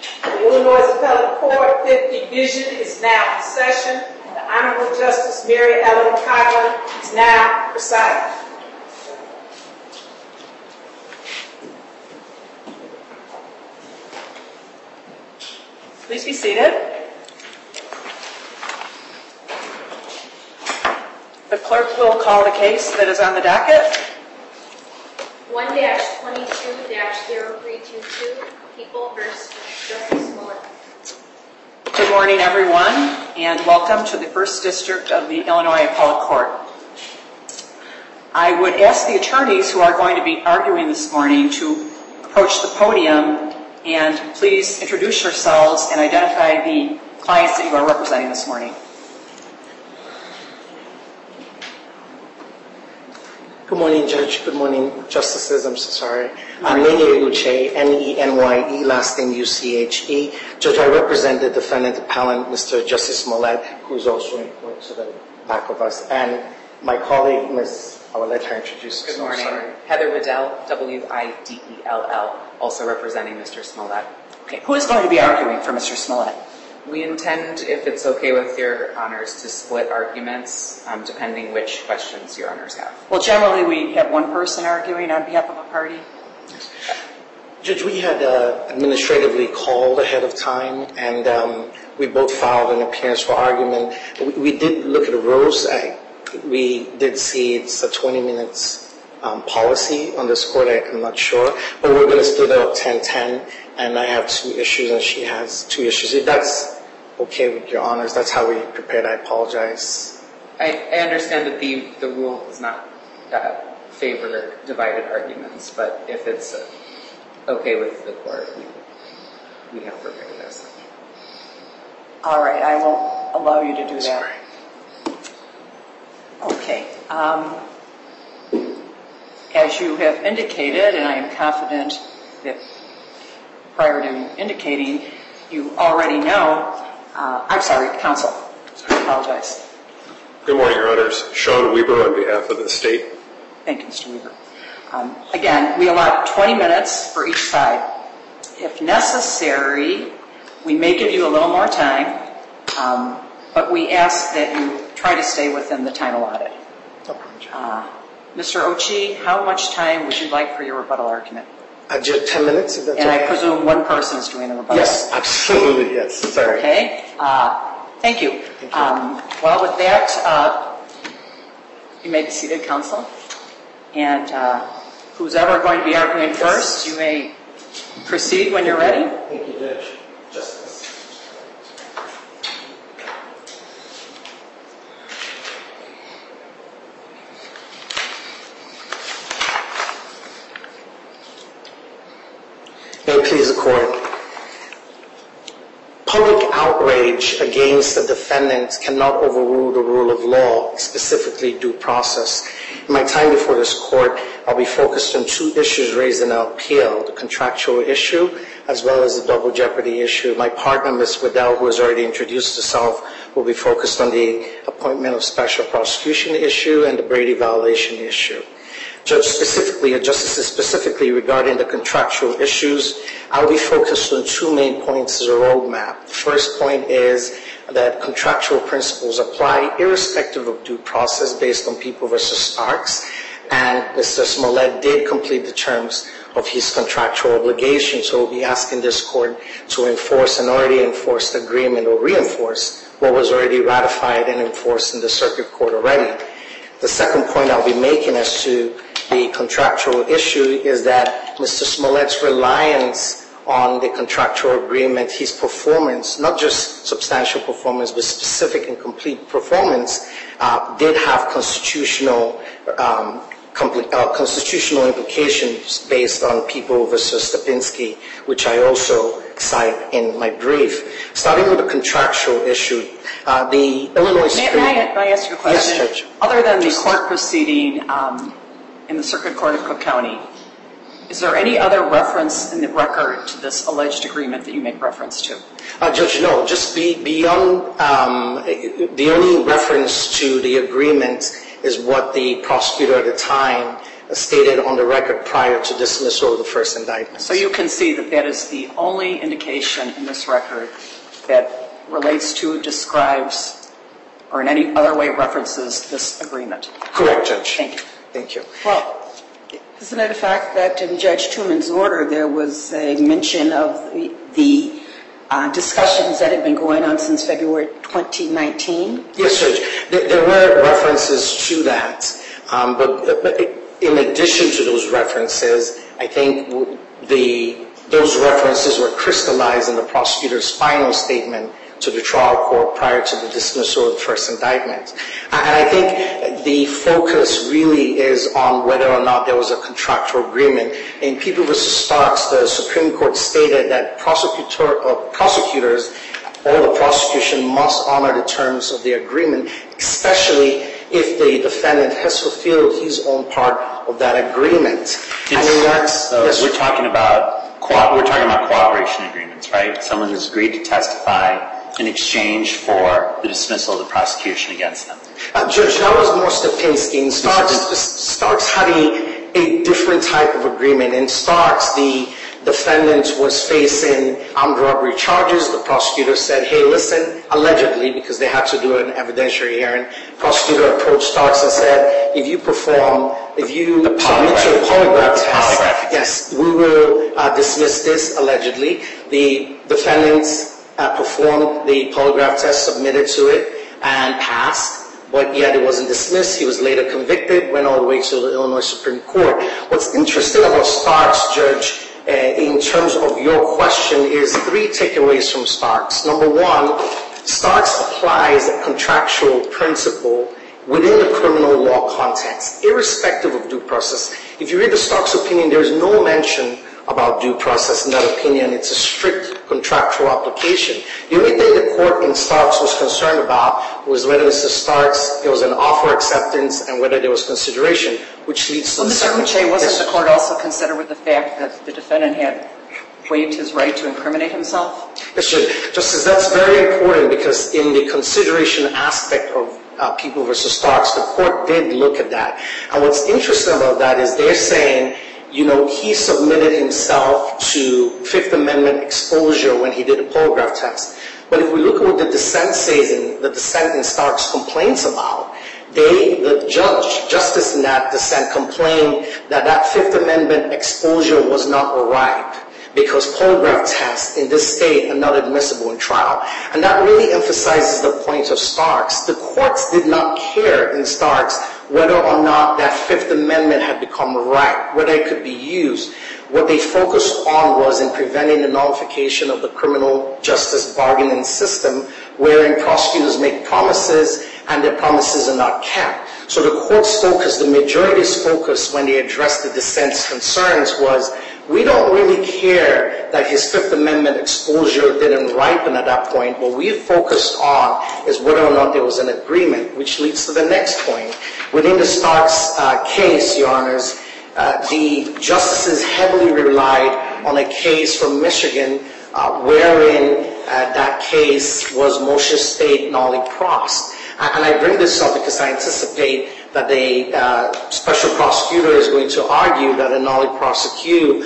The Illinois Appellate Court, 5th Division, is now in session. The Honorable Justice Mary Ellen Coghlan is now presiding. Please be seated. The clerk will call the case that is on the docket. 1-22-0322, People v. Justice Smollett. Good morning, everyone, and welcome to the 1st District of the Illinois Appellate Court. I would ask the attorneys who are going to be arguing this morning to approach the podium and please introduce yourselves and identify the clients that you are representing this morning. Good morning, Judge. Good morning, Justices. I'm so sorry. I'm Nenye Uche, N-E-N-Y-E, last name U-C-H-E. Judge, I represent the defendant appellant, Mr. Justice Smollett, who is also in court to the back of us. And my colleague, I will let her introduce herself. Good morning. Heather Waddell, W-I-D-E-L-L, also representing Mr. Smollett. Okay, who is going to be arguing for Mr. Smollett? We intend, if it's okay with your honors, to split arguments depending which questions your honors have. Well, generally we have one person arguing on behalf of a party. Judge, we had administratively called ahead of time, and we both filed an appearance for argument. We did look at the rules. We did see it's a 20 minutes policy on this court. I'm not sure. But we're going to split it up 10-10, and I have 2 issues, and she has 2 issues. If that's okay with your honors, that's how we prepared. I apologize. I understand that the rule does not favor divided arguments, but if it's okay with the court, we have prepared this. All right, I will allow you to do that. Sorry. Okay. As you have indicated, and I am confident that prior to indicating, you already know, counsel. I apologize. Good morning, Your Honors. Sean Weber on behalf of the state. Thank you, Mr. Weber. Again, we allot 20 minutes for each side. If necessary, we may give you a little more time, but we ask that you try to stay within the time allotted. Mr. Ochi, how much time would you like for your rebuttal argument? Just 10 minutes, if that's and okay. I presume one person is doing the rebuttal. Yes, absolutely, yes. Sorry. Okay. Thank you. Well, with that, you may be seated, counsel. And who's ever going to be arguing first, you may proceed when you're ready. Thank you, Judge. Justice. May it please the court. Public outrage against the defendant cannot overrule the rule of law, specifically due process. In my time before this court, I'll be focused on 2 issues raised in our appeal, the contractual issue as well as the double jeopardy issue. My partner, Ms. Waddell, who has already introduced herself, will be focused on the appointment of special prosecution issue and the Brady violation issue. Justices specifically regarding the contractual issues, I'll be focused on 2 main points as a roadmap. The first point is that contractual principles apply irrespective of due process based on People v. Starks, and Mr. Smollett did complete the terms of his contractual obligation, so we'll be asking this court to enforce an already enforced agreement or reinforce what was already ratified and enforced in the circuit court already. The second point I'll be making as to the contractual issue is that Mr. Smollett's reliance on the contractual agreement, his performance, not just substantial performance, but specific and complete performance, did have constitutional implications based on People v. Stepinski, which I also cite in my brief. Starting with the contractual issue, the Illinois Supreme... May I ask you a question? Yes, Judge. Other than the court proceeding in the Circuit Court of Cook County, is there any other reference in the record to this alleged agreement that you make reference to? Judge, no. Just beyond the only reference to the agreement is what the prosecutor at the time stated on the record prior to dismissal of the first indictment. So you can see that that is the only indication in this record that relates to, describes, or in any other way references this agreement. Correct, Judge. Thank you. Thank you. Well, isn't it a fact that in Judge Truman's order there was a mention of the discussions that had been going on since February 2019? Yes, Judge. There were references to that, but in addition to those references, I think those references were crystallized in the prosecutor's final statement to the trial court prior to the dismissal of the first indictment. And I think the focus really is on whether or not there was a contractual agreement. In People v. Starks, the Supreme Court stated that prosecutors or the prosecution must honor the terms of the agreement, especially if the defendant has fulfilled his own part of that agreement. We're talking about cooperation agreements, right? Someone has agreed to testify in exchange for the dismissal of the prosecution against them. Judge, that was more Stepinski. In Starks had a different type of agreement. In Starks, the defendant was facing armed robbery charges. The prosecutor said, hey, listen, allegedly, because they had to do an evidentiary hearing, the prosecutor approached Starks and said, if you submit to a polygraph test, yes, we will dismiss this, allegedly. The defendant performed the polygraph test, submitted to it, and passed. But yet it wasn't dismissed. He was later convicted, went all the way to the Illinois Supreme Court. What's interesting about Starks, Judge, in terms of your question, is three takeaways from Starks. Number one, Starks applies a contractual principle within the criminal law context, irrespective of due process. If you read the Starks opinion, there's no mention about due process in that opinion. It's a strict contractual application. The only thing the court in Starks was concerned about was whether Mr. Starks, there was an offer acceptance and whether there was consideration, which leads to the second. Mr. Uche, wasn't the court also concerned with the fact that the defendant had waived his right to incriminate himself? Yes, Judge. Justice, that's very important because in the consideration aspect of People v. Starks, the court did look at that. And what's interesting about that is they're saying, you know, he submitted himself to Fifth Amendment exposure when he did a polygraph test. But if we look at what the dissent says and the dissent in Starks complains about, the justice in that dissent complained that that Fifth Amendment exposure was not ripe because polygraph tests in this state are not admissible in trial. And that really emphasizes the point of Starks. The courts did not care in Starks whether or not that Fifth Amendment had become ripe, whether it could be used. What they focused on was in preventing the nullification of the criminal justice bargaining system, wherein prosecutors make promises and their promises are not kept. So the court's focus, the majority's focus when they addressed the dissent's concerns was, we don't really care that his Fifth Amendment exposure didn't ripen at that point. What we focused on is whether or not there was an agreement, which leads to the next point. Within the Starks case, Your Honors, the justices heavily relied on a case from Michigan wherein that case was Moshe State nollie pros. And I bring this up because I anticipate that the special prosecutor is going to argue that a nollie prosecute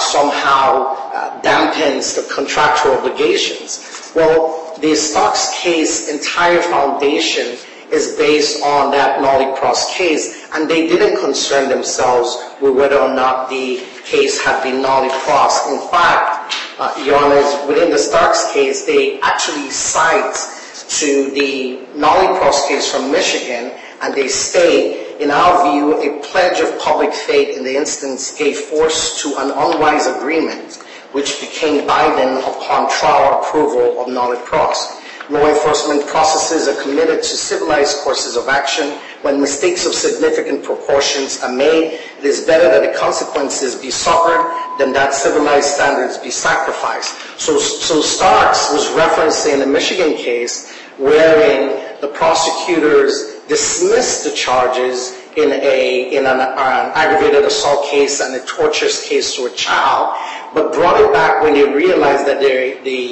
somehow dampens the contractual obligations. Well, the Starks case entire foundation is based on that nollie pros case, and they didn't concern themselves with whether or not the case had been nollie pros. In fact, Your Honors, within the Starks case, they actually cite to the nollie pros case from Michigan, and they state, in our view, a pledge of public faith in the instance gave force to an unwise agreement, which became binding upon trial approval of nollie pros. Law enforcement processes are committed to civilized courses of action. When mistakes of significant proportions are made, it is better that the consequences be suffered than that civilized standards be sacrificed. So Starks was referencing a Michigan case wherein the prosecutors dismissed the charges in an aggravated assault case and a torturous case to a child, but brought it back when they realized that the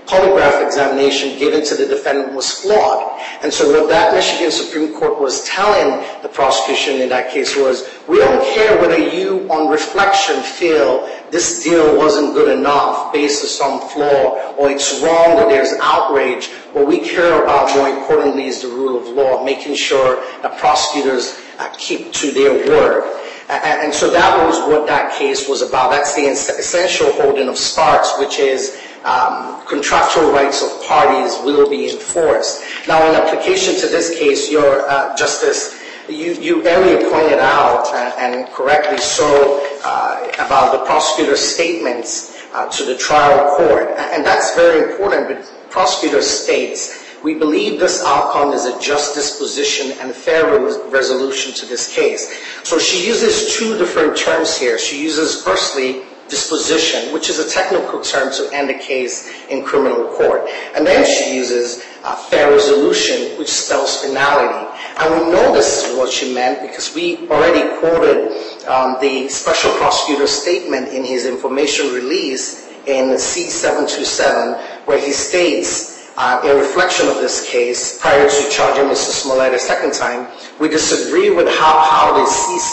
polygraph examination given to the defendant was flawed. And so what that Michigan Supreme Court was telling the prosecution in that case was, we don't care whether you, on reflection, feel this deal wasn't good enough based on some flaw, or it's wrong, or there's outrage. What we care about, more importantly, is the rule of law, making sure that prosecutors keep to their word. And so that was what that case was about. That's the essential holding of Starks, which is contractual rights of parties will be enforced. Now, in application to this case, Your Justice, you earlier pointed out, and correctly so, about the prosecutor's statements to the trial court. And that's very important. The prosecutor states, we believe this outcome is a just disposition and fair resolution to this case. So she uses two different terms here. She uses, firstly, disposition, which is a technical term to end a case in criminal court. And then she uses fair resolution, which spells finality. And we know this is what she meant because we already quoted the special prosecutor's statement in his information release in C-727, where he states, in reflection of this case, prior to charging Mr. Smollett a second time, we disagree with how the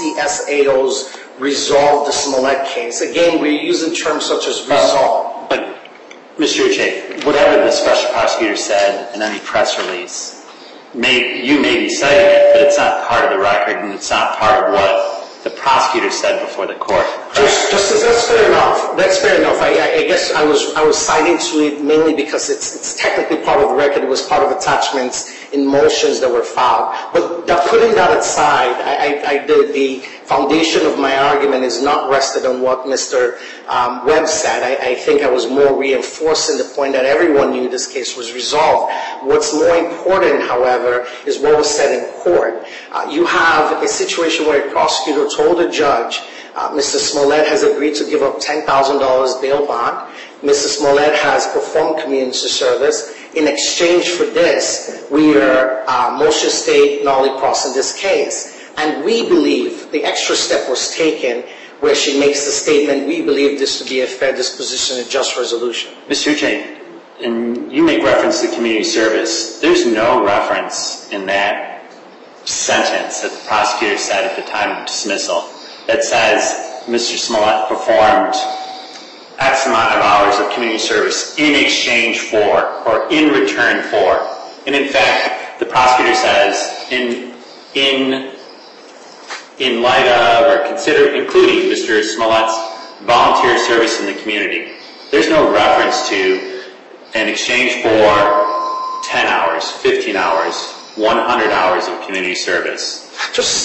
CCSAOs resolved the Smollett case. Again, we're using terms such as resolve. But, Mr. Uche, whatever the special prosecutor said in any press release, you may be citing it, but it's not part of the record, and it's not part of what the prosecutor said before the court. Justice, that's fair enough. That's fair enough. I guess I was citing to it mainly because it's technically part of the record. It was part of attachments in motions that were filed. But putting that aside, the foundation of my argument is not rested on what Mr. Webb said. I think I was more reinforcing the point that everyone knew this case was resolved. What's more important, however, is what was said in court. You have a situation where a prosecutor told a judge, Mr. Smollett has agreed to give up $10,000 bail bond. Mr. Smollett has performed community service. In exchange for this, we are motion state nollie pros in this case. And we believe the extra step was taken where she makes the statement, we believe this to be a fair disposition and just resolution. Mr. Uche, and you make reference to community service. There's no reference in that sentence that the prosecutor said at the time of dismissal that says Mr. Smollett performed X amount of hours of community service in exchange for or in return for. And in fact, the prosecutor says in light of or including Mr. Smollett's volunteer service in the community, there's no reference to an exchange for 10 hours, 15 hours, 100 hours of community service. This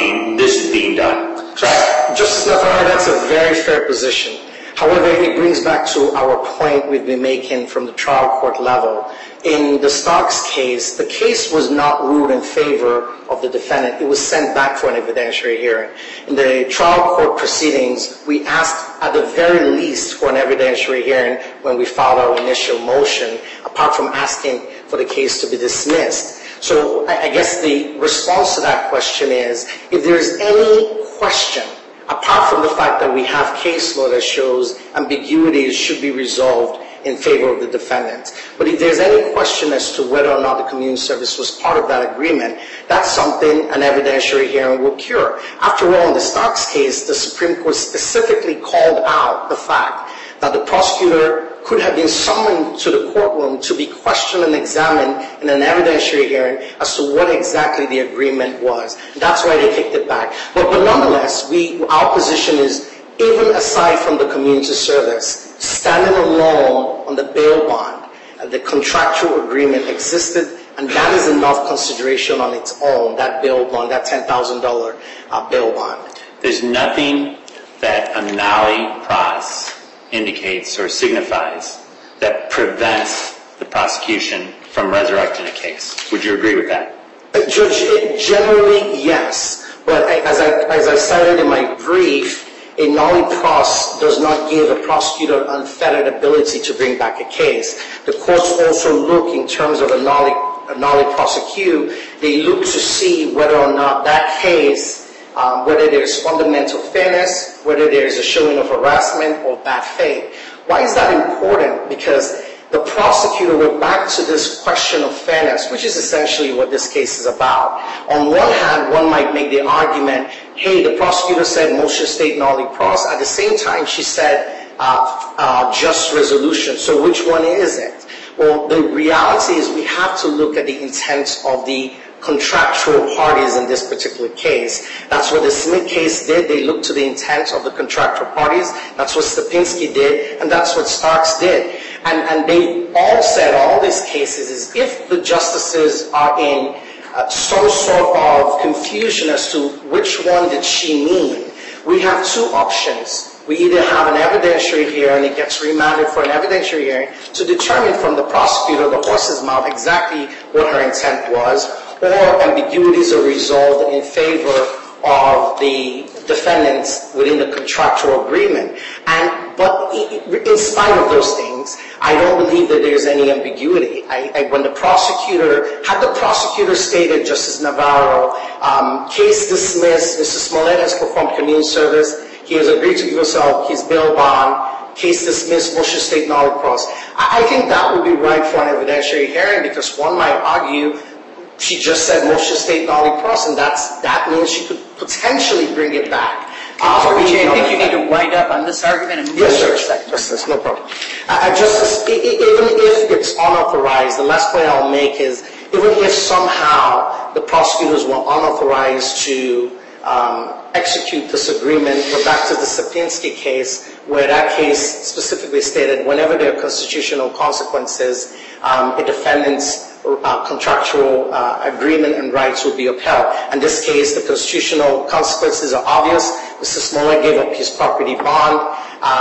is being done. Correct? Justice Navarro, that's a very fair position. However, it brings back to our point we've been making from the trial court level. In the Starks case, the case was not ruled in favor of the defendant. It was sent back for an evidentiary hearing. In the trial court proceedings, we asked at the very least for an evidentiary hearing when we filed our initial motion, apart from asking for the case to be dismissed. So I guess the response to that question is, if there's any question, apart from the fact that we have case law that shows ambiguities should be resolved in favor of the defendant, but if there's any question as to whether or not the community service was part of that agreement, that's something an evidentiary hearing will cure. After all, in the Starks case, the Supreme Court specifically called out the fact that the prosecutor could have been summoned to the courtroom to be questioned and examined in an evidentiary hearing as to what exactly the agreement was. That's why they kicked it back. But nonetheless, our position is, even aside from the community service, standing alone on the bail bond, the contractual agreement existed, and that is enough consideration on its own, that bail bond, that $10,000 bail bond. There's nothing that a nollie pros indicates or signifies that prevents the prosecution from resurrecting a case. Would you agree with that? Judge, generally, yes. But as I cited in my brief, a nollie pros does not give a prosecutor unfettered ability to bring back a case. The courts also look, in terms of a nollie prosecute, they look to see whether or not that case, whether there's fundamental fairness, whether there's a showing of harassment or bad faith. Why is that important? Because the prosecutor went back to this question of fairness, which is essentially what this case is about. On one hand, one might make the argument, hey, the prosecutor said motion state nolli pros. At the same time, she said just resolution. So which one is it? Well, the reality is we have to look at the intent of the contractual parties in this particular case. That's what the Smith case did. They looked to the intent of the contractual parties. That's what Stepinski did, and that's what Starks did. And they all said, all these cases, is if the justices are in some sort of confusion as to which one did she mean, we have two options. We either have an evidentiary hearing, it gets remanded for an evidentiary hearing to determine from the prosecutor, the horse's mouth, exactly what her intent was, or ambiguities are resolved in favor of the defendants within the contractual agreement. But in spite of those things, I don't believe that there's any ambiguity. When the prosecutor, had the prosecutor stated, Justice Navarro, case dismissed, Mr. Smollett has performed community service, he has agreed to give us his bail bond, case dismissed, motion state nolli pros. I think that would be right for an evidentiary hearing, because one might argue she just said motion state nolli pros, and that means she could potentially bring it back. I think you need to wind up on this argument and move yes, to the sir. second. Justice, no problem. Justice, even if it's unauthorized, the last point I'll make is, even if somehow the prosecutors were unauthorized to execute this agreement, we're back to the Stepinski case, where that case specifically stated whenever there are constitutional consequences, a defendant's contractual agreement and rights will be upheld. In this case, the constitutional consequences are obvious. Mr. Smollett gave up his property bond.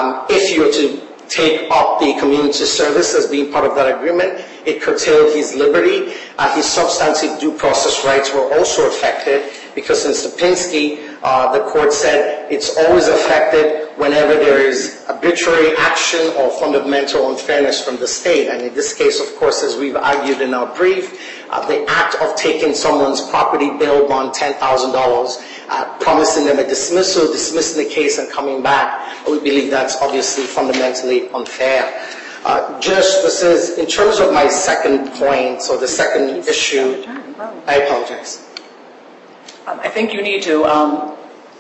If you were to take up the community service as being part of that agreement, it curtailed his liberty. His substantive due process rights were also affected, because in Stepinski, the court said it's always affected whenever there is arbitrary action or fundamental unfairness from the state. And in this case, of course, as we've argued in our brief, the act of taking someone's property bail bond, $10,000, promising them a dismissal, dismissing the case and coming back, we believe that's obviously fundamentally unfair. Justices, in terms of my second point, or the second issue, I apologize. I think you need to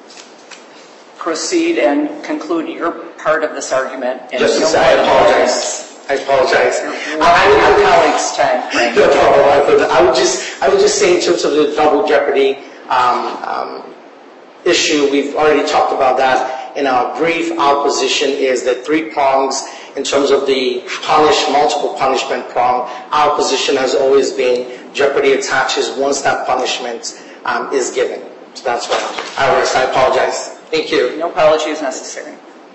proceed and conclude your part of this argument. Justice, I apologize. I apologize. Our colleagues' time. Frank. No problem. I would just say in terms of the double jeopardy issue, we've already talked about that in our brief. Our position is that 3 prongs in terms of the multiple punishment prong. Our position has always been jeopardy attaches once that punishment is given. So that's what I apologize. Thank you. No apology is necessary.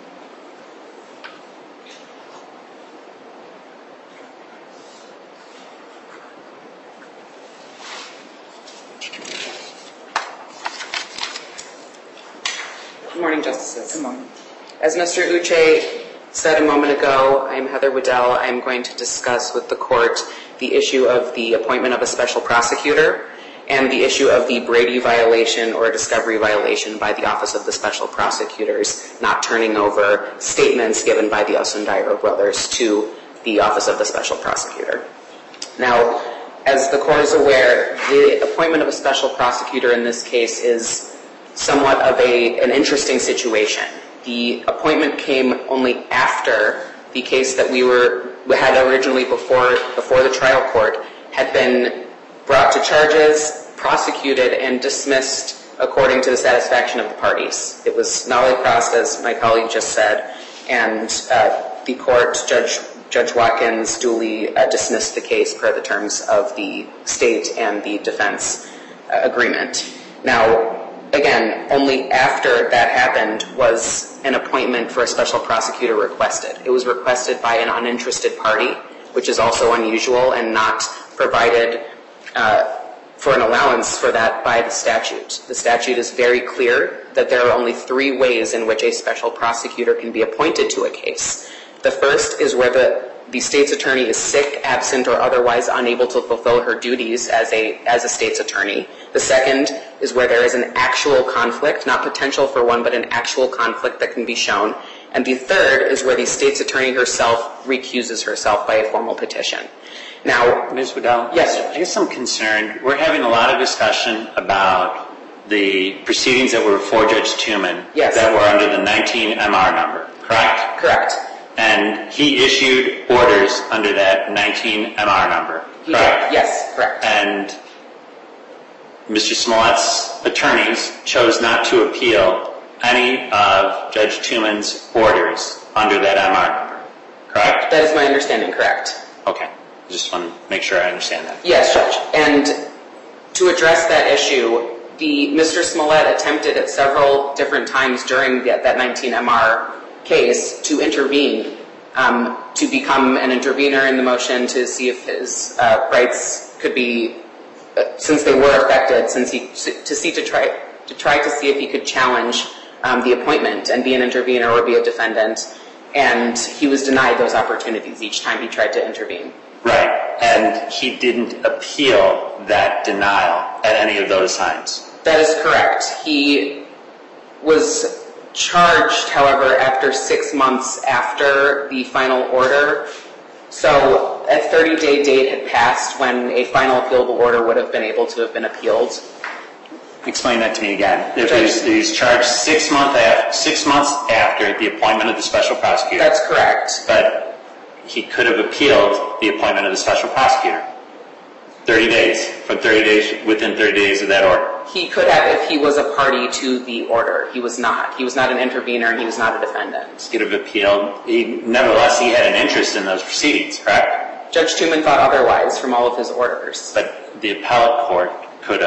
Good morning, Justices. Good morning. As Mr. Uche said a moment ago, I am Heather Waddell. I am going to discuss with the court the issue of the appointment of a special prosecutor and the issue of the Brady violation or discovery violation by the Office of the Special Prosecutors not turning over statements given by the Osundairo brothers to the Office of the Special Prosecutor. Now, as the court is aware, the appointment of a special prosecutor in this case is somewhat of an interesting situation. The appointment came only after the case that we had originally before the trial court had been brought to charges, prosecuted, and dismissed according to the satisfaction of the parties. It was nolli pros, as my colleague just said, and the court, Judge Watkins, duly dismissed the case per the terms of the state and the defense agreement. Now, again, only after that happened was an appointment for a special prosecutor requested. It was requested by an uninterested party, which is also unusual and not provided for an allowance for that by the statute. The statute is very clear that there are only 3 ways in which a special prosecutor can be appointed to a case. The first is where the state's attorney is sick, absent, or otherwise unable to fulfill her duties as a state's attorney. The second is where there is an actual conflict, not potential for one, but an actual conflict that can be shown. And the third is where the state's attorney herself recuses herself by a formal petition. Now, Ms. Waddell? Yes. I guess I'm concerned. We're having a lot of discussion about the proceedings that were before Judge Tumen that were under the 19 MR number, correct? Correct. And he issued orders under that 19 MR number, correct? Yes, correct. And Mr. Smollett's attorneys chose not to appeal any of Judge Tumen's orders under that MR number, correct? That is my understanding, correct. Okay. I just want to make sure I understand that. Yes, Judge. And to address that issue, Mr. Smollett attempted at several different times during that 19 MR case to intervene, to become an intervener in the motion to see if his rights could be, since they were affected, to try to see if he could challenge the appointment and be an intervener or be a defendant. And he was denied those opportunities each time he tried to intervene. Right. And he didn't appeal that denial at any of those times. That is correct. He was charged, however, after 6 months after the final order. So a 30-day date had passed when a final appealable order would have been able to have been appealed. Explain that to me again. He was charged 6 months after the appointment of the special prosecutor. That's correct. But he could have appealed the appointment of the special prosecutor. 30 days. Within 30 days of that order. He could have if he was a party to the order. He was not. He was not an intervener and he was not a defendant. He could have appealed. Nevertheless, he had an interest in those proceedings, correct? Judge Tumen thought otherwise from all of his orders. But the appellate court could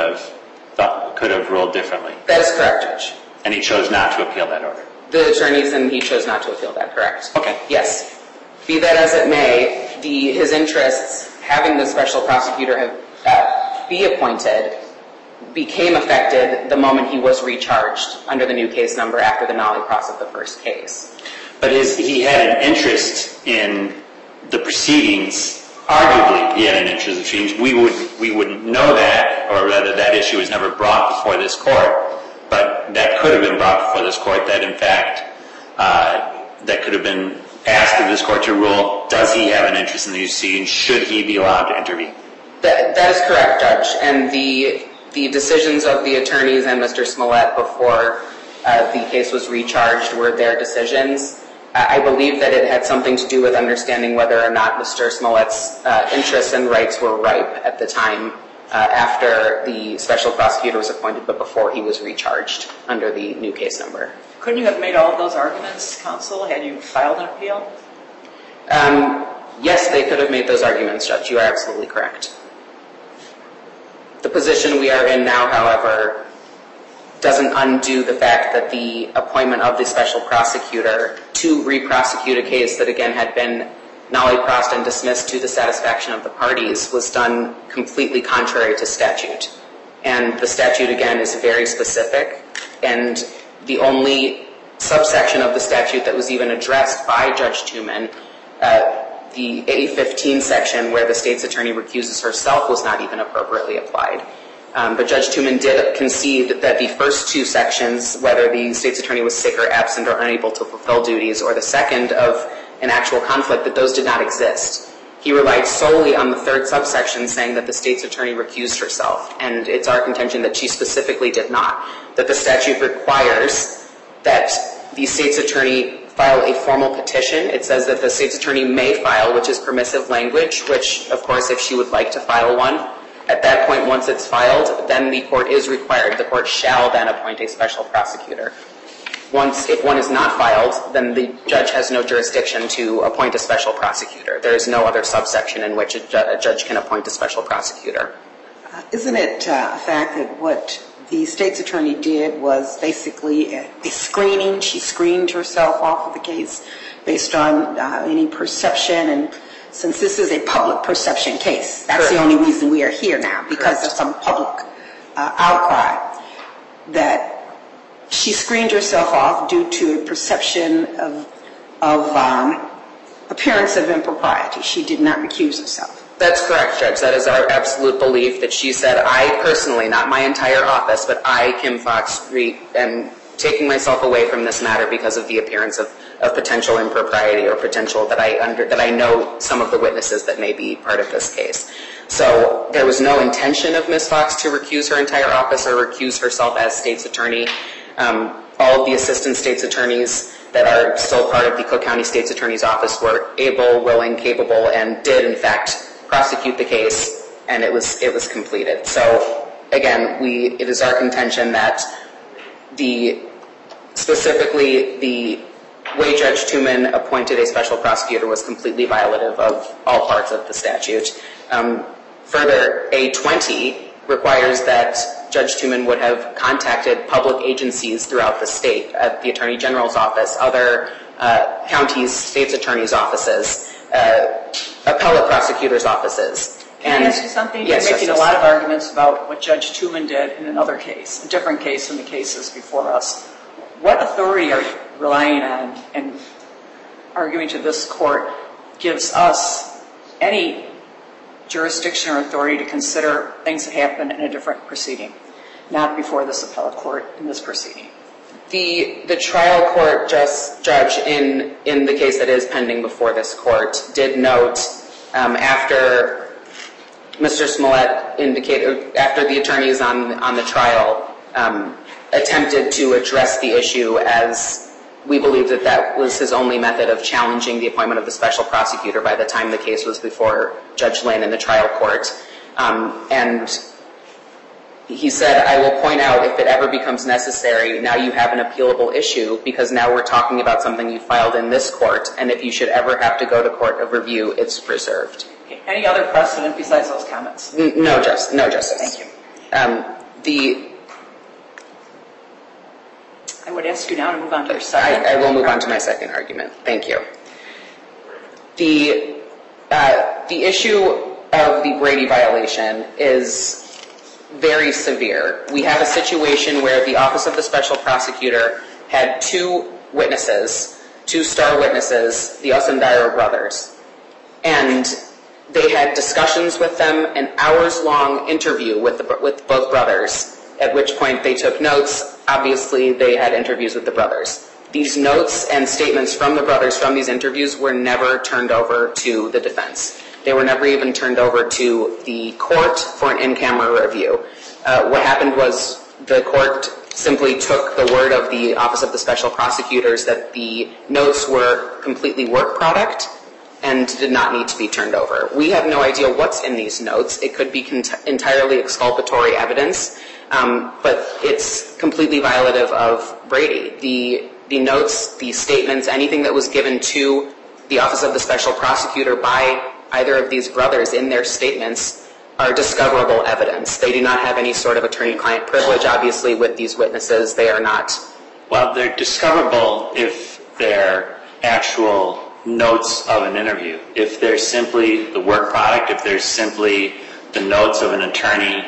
have ruled differently. That is correct, Judge. And he chose not to appeal that order. The attorneys and he chose not to appeal that, correct? Okay. Yes. Be that as it may, his interests, having the special prosecutor be appointed, became affected the moment he was recharged under the new case number after the nollie cross of the first case. But he had an interest in the proceedings. Arguably, he had an interest in the proceedings. We wouldn't know that, or rather that issue was never brought before this court. But that could have been brought before this court, that in fact, that could have been asked of this court to rule, does he have an interest in these proceedings? Should he be allowed to intervene? That is correct, Judge. And the decisions of the attorneys and Mr. Smollett before the case was recharged were their decisions. I believe that it had something to do with understanding whether or not Mr. Smollett's interests and rights were ripe at the time after the special prosecutor was appointed, but before he was recharged under the new case number. Couldn't you have made all of those arguments, counsel, had you filed an appeal? Yes, they could have made those arguments, Judge. You are absolutely correct. The position we are in now, however, doesn't undo the fact that the appointment of the special prosecutor to re-prosecute a case that, again, had been nollie-crossed and dismissed to the satisfaction of the parties was done completely contrary to statute. And the statute, again, is very specific, and the only subsection of the statute that was even addressed by Judge Tumen, the A15 section where the state's attorney recuses herself, was not even appropriately applied. But Judge Tumen did concede that the first two sections, whether the state's attorney was sick or absent or unable to fulfill duties, or the second of an actual conflict, that those did not exist. He relied solely on the third subsection saying that the state's attorney recused herself, and it's our contention that she specifically did not. That the statute requires that the state's attorney file a formal petition. It says that the state's attorney may file, which is permissive language, which, of course, if she would like to file one, at that point, once it's filed, then the court is required. The court shall then appoint a special prosecutor. If one is not filed, then the judge has no jurisdiction to appoint a special prosecutor. There is no other subsection in which a judge can appoint a special prosecutor. Isn't it a fact that what the state's attorney did was basically a screening? She screened herself off of the case based on any perception, and since this is a public perception case, that's the only reason we are here now, because of some public outcry, that she screened herself off due to a perception of appearance of impropriety. She did not recuse herself. That's correct, Judge. That is our absolute belief, that she said, I personally, not my entire office, but I, Kim Fox, am taking myself away from this matter because of the appearance of potential impropriety or potential that I know some of the witnesses that may be part of this case. So there was no intention of Ms. Fox to recuse her entire office or recuse herself as state's attorney. All of the assistant state's attorneys that are still part of the Cook County State's Attorney's Office were able, willing, capable, and did, in fact, prosecute the case, and it was completed. So, again, it is our contention that specifically the way Judge Tooman appointed a special prosecutor was completely violative of all parts of the statute. Further, A20 requires that Judge Tooman would have contacted public agencies throughout the state, at the Attorney General's office, other counties, state's attorneys' offices, appellate prosecutors' offices. Can I ask you something? Yes, You're making Justice. a lot of arguments about what Judge Tooman did in another case, a different case than the cases before us. What authority are you relying on and arguing to this court gives us any jurisdiction or authority to consider things that happen in a different proceeding, not before this appellate court in this proceeding? The trial court judge in the case that is pending before this court did note after Mr. Smollett indicated, after the attorneys on the trial attempted to address the issue, as we believe that was his only method of challenging the appointment of the special prosecutor by the time the case was before Judge Lynn in the trial court. And he said, I will point out if it ever becomes necessary, now you have an appealable issue because now we're talking about something you filed in this court, and if you should ever have to go to court of review, it's preserved. Okay. Any other precedent besides those comments? No, Justice. Thank you. I would ask you now to move on to your second. I will move on to my second argument. Thank you. The issue of the Brady violation is very severe. We have a situation where the Office of the Special Prosecutor had two star witnesses, the Osundairo brothers, and they had discussions with them, an hours-long interview with both brothers, at which point they took notes. Obviously, they had interviews with the brothers. These notes and statements from the brothers from these interviews were never turned over to the defense. They were never even turned over to the court for an in-camera review. What happened was the court simply took the word of the Office of the Special Prosecutors that the notes were completely work product and did not need to be turned over. We have no idea what's in these notes. It could be entirely exculpatory evidence, but it's completely violative of Brady. The notes, the statements, anything that was given to the Office of the Special Prosecutor by either of these brothers in their statements are discoverable evidence. They do not have any sort of attorney-client privilege, obviously, with these witnesses. They are not. Well, they're discoverable if they're actual notes of an interview. If they're simply the work product, if they're simply the notes of an attorney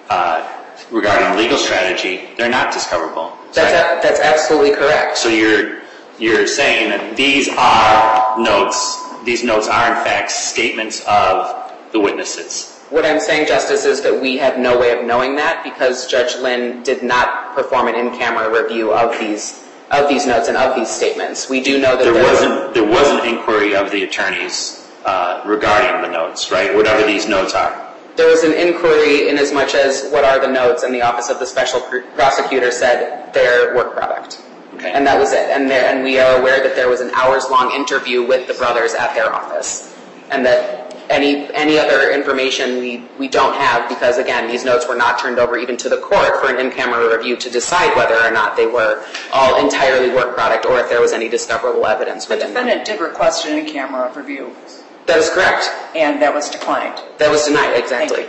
regarding legal strategy, they're not discoverable. That's absolutely correct. So you're saying that these are notes. These notes are, in fact, statements of the witnesses. What I'm saying, Justice, is that we have no way of knowing that because Judge Lynn did not perform an in-camera review of these notes and of these statements. We do know that there was an inquiry of the attorneys regarding the notes, right? Whatever these notes are. There was an inquiry in as much as what are the notes, and the Office of the Special Prosecutor said they're work product. Okay. And that was it. And we are aware that there was an hours-long interview with the brothers at their office, and that any other information we don't have because, again, these notes were not turned over even to the court for an in-camera review to decide whether or not they were all entirely work product or if there was any discoverable evidence. The defendant did request an in-camera review. That is correct. And that was declined. That was denied, exactly.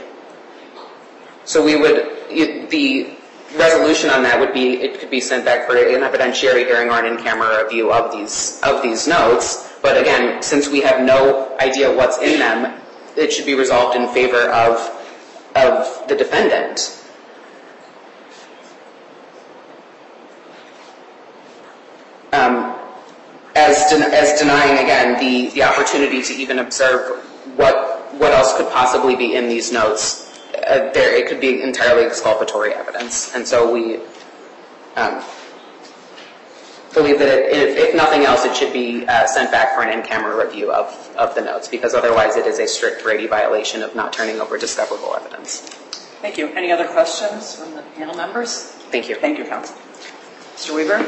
So the resolution on that would be, it could be sent back for an evidentiary hearing or an in-camera review of these notes. But again, since we have no idea what's in them, it should be resolved in favor of the defendant. As denying, again, the opportunity to even observe what else could possibly be in these notes. It could be entirely exculpatory evidence. And so the believe that if nothing else, it should be sent back for an in-camera review of the notes, because otherwise it is a strict Brady violation of not turning over discoverable evidence. Thank you. Any other questions from the panel members? Thank you. Thank you, counsel. Mr. Weaver?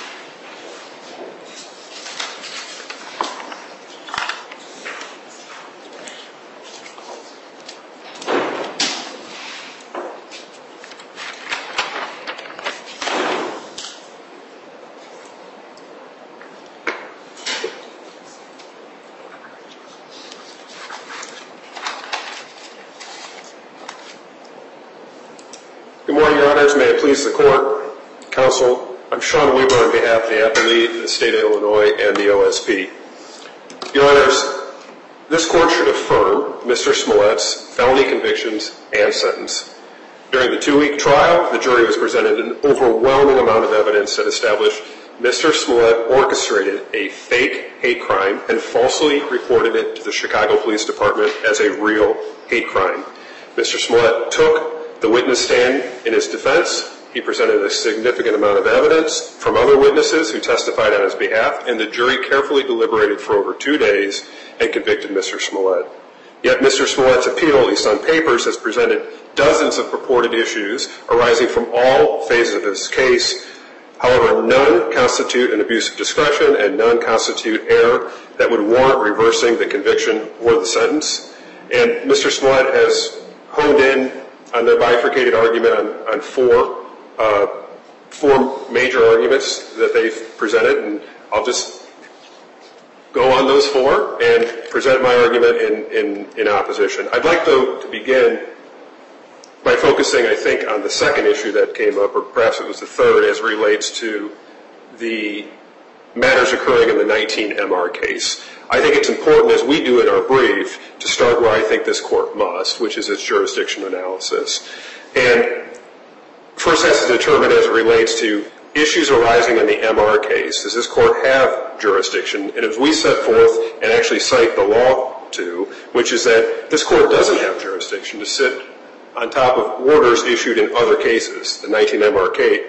Good morning, Your Honors. May it please the Court, Counsel. I'm Sean Weaver on behalf of the appellee, the State of Illinois, and the OSP. Your Honors, this Court should affirm Mr. Smollett's felony convictions and sentence. During the 2-week trial, the jury was presented an overwhelming amount of evidence that established Mr. Smollett orchestrated a fake hate crime and falsely reported it to the Chicago Police Department as a real hate crime. Mr. Smollett took the witness stand in his defense. He presented a significant amount of evidence from other witnesses who testified on his behalf, and the jury carefully deliberated for over 2 days and convicted Mr. Smollett. Yet Mr. Smollett's appeal, at least on papers, has presented dozens of purported issues arising from all phases of his case. However, none constitute an abuse of discretion and none constitute error that would warrant reversing the conviction or the sentence. And Mr. Smollett has honed in on their bifurcated argument on four major arguments that they've presented, and I'll just go on those four and present my argument in opposition. I'd like, though, to begin by focusing, I think, on the second issue that came up, or perhaps it was the third, as it relates to the matters occurring in the 19MR case. I think it's important, as we do in our brief, to start where I think this Court must, which is its jurisdiction analysis. And first has to determine, as it relates to issues arising in the MR case, does this Court have jurisdiction? And as we set forth and actually cite the law to, which is that this Court doesn't have jurisdiction to sit on top of orders issued in other cases, the 19MR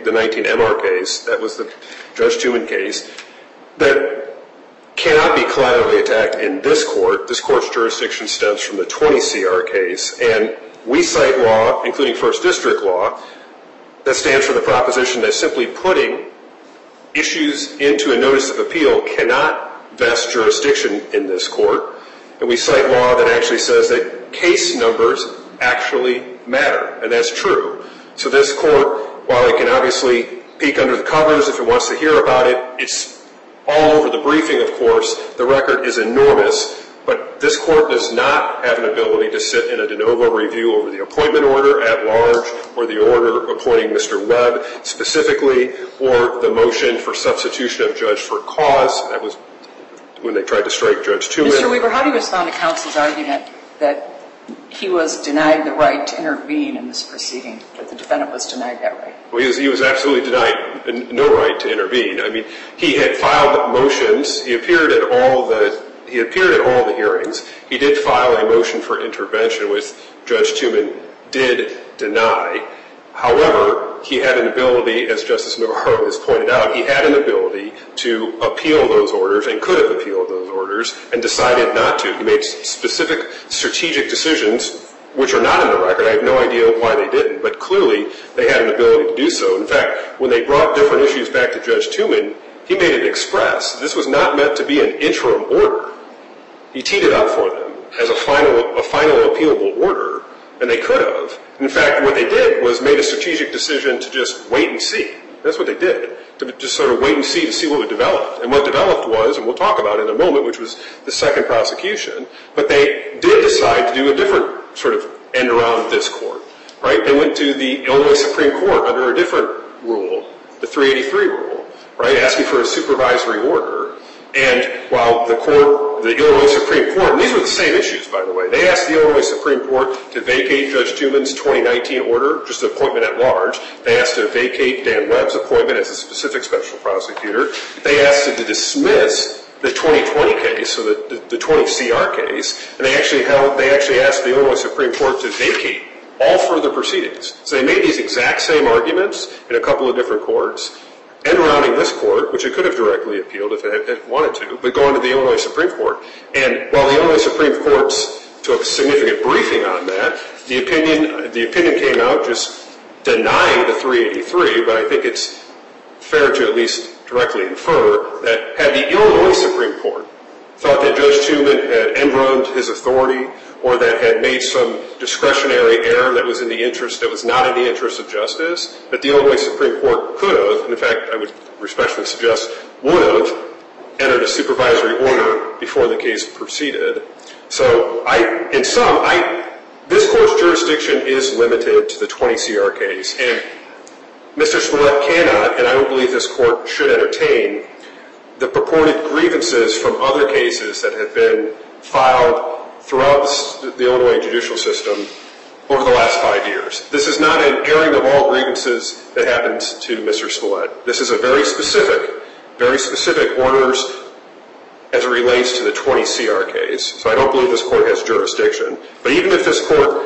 case, that was the Judge Tuman case, that cannot be collaterally attacked in this Court. This Court's jurisdiction stems from the 20CR case, and we cite law, including First District law, that stands for the proposition that simply putting issues into a notice of appeal cannot vest jurisdiction in this Court. And we cite law that actually says that case numbers actually matter, and that's true. So this Court, while it can obviously peek under the covers if it wants to hear about it, it's all over the briefing, of course. The record is enormous, but this Court does not have an ability to sit in a de novo review over the appointment order at large, or the order appointing Mr. Webb specifically, or the motion for substitution of judge for cause. That was when they tried to strike Judge Tuman. Mr. Weaver, how do you respond to counsel's argument that he was denied the right to intervene in this proceeding, that the defendant was denied that right? Well, he was absolutely denied no right to intervene. I mean, he had filed motions. He appeared at all the hearings. He did file a motion for intervention, which Judge Tuman did deny. However, he had an ability, as Justice Navarro has pointed out, he had an ability to appeal those orders and could have appealed those orders and decided not to. He made specific strategic decisions, which are not in the record. I have no idea why they didn't, but clearly they had an ability to do so. In fact, when they brought different issues back to Judge Tuman, he made it express. This was not meant to be an interim order. He teed it up for them as a final appealable order, and they could have. In fact, what they did was made a strategic decision to just wait and see. That's what they did, to just sort of wait and see to see what would develop. And what developed was, and we'll talk about it in a moment, which was the second prosecution, but they did decide to do a different sort of end around this Court, right? They went to the Illinois Supreme Court under a different rule, the 383 rule, right, asking for a supervisory order. And while the Illinois Supreme Court, and these were the same issues, by the way, they asked the Illinois Supreme Court to vacate Judge Tuman's 2019 order, just an appointment at large. They asked to vacate Dan Webb's appointment as a specific special prosecutor. They asked to dismiss the 2020 case, so the 20CR case, and they actually asked the Illinois Supreme Court to vacate all further proceedings. So they made these exact same arguments in a couple of different courts, enrounding this court, which it could have directly appealed if it had wanted to, but going to the Illinois Supreme Court. And while the Illinois Supreme Court took significant briefing on that, the opinion came out just denying the 383, but I think it's fair to at least directly infer that had the Illinois Supreme Court thought that Judge Tuman had enrounded his authority or that had made some discretionary error that was not in the interest of justice, that the Illinois Supreme Court could have, and in fact I would respectfully suggest would have, entered a supervisory order before the case proceeded. So this court's jurisdiction is limited to the 20 CR case, and Mr. Smollett cannot, and I don't believe this court should entertain, the purported grievances from other cases that have been filed throughout the Illinois judicial system over the last 5 years. This is not an airing of all grievances that happens to Mr. Smollett. This is a very specific orders as it relates to the 20 CR case. So I don't believe this court has jurisdiction. But even if this court